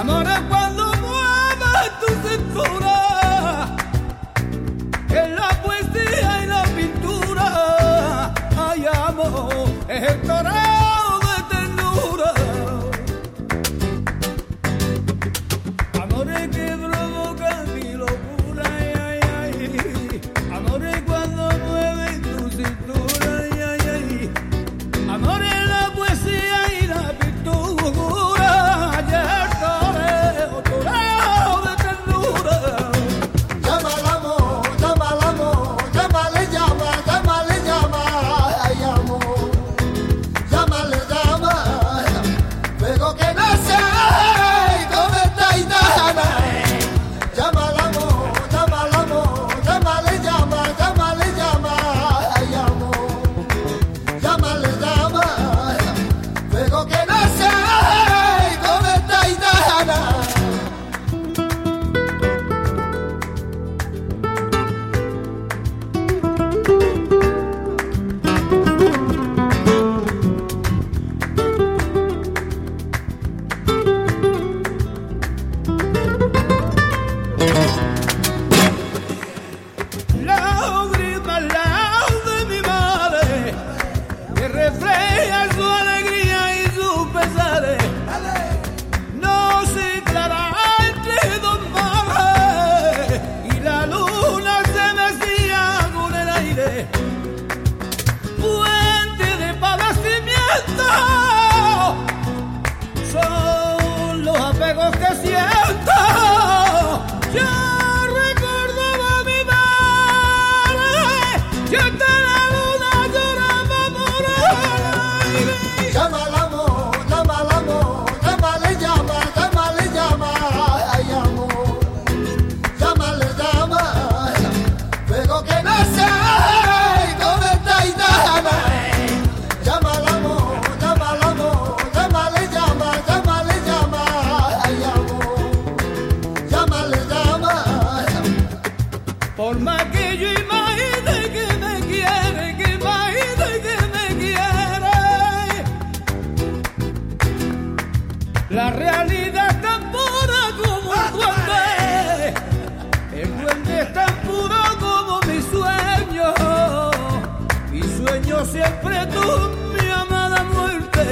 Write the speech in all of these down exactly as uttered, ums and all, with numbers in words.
Amor es cuando mueves tu cintura, en la poesía y la pintura. Ay, amor, es el toreo de ternura. Amor es que provoca mi locura. Ay, ay, ay. Amor es cuando mueves tu cintura. Ay, ay, ay. Amor es la poesía y la pintura. Ay, el toreo, toreo de ternura. Llama al amor, llama al amor, llámale, llama, llámale, llama, ay amor, llámale, llama, luego que nace con esta gitana. Llama al amor, llama al amor, llámale, llama, llámale, llama, ay amor, llámale, llama, luego que nace con esta gitana. Lágrima al lado de mi madre, que refleja su alegría y sus pesares. No se clara entre dos mares y la luna se mecía con el aire. Puente de padecimiento son los apegos que siento. Yo recordaba a mi madre, yo hasta la luna lloraba por el aire. Llama al amor, llama al amor, llámale, llama, llámale, llama, ay amor, llámale, llama, luego que nace con esta gitana. Llama al amor, llama al amor, llámale, llama, llámale, llama, ay amor, llámale, llama. Por más que yo imagine que me quiere, que imagine que me quiere, la realidad es tan pura como el duende. El duende es tan puro como mi sueño. Mi sueño siempre tú, mi amada muerte.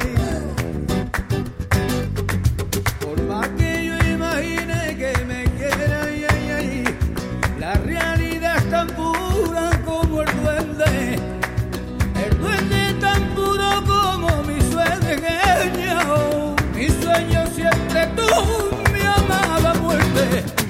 Por más que yo imagine que me quiera, ay, ay, ay, la realidad es tan pura como el duende. El duende es tan puro como mi sueño. Mi sueño siempre tú, mi amada muerte.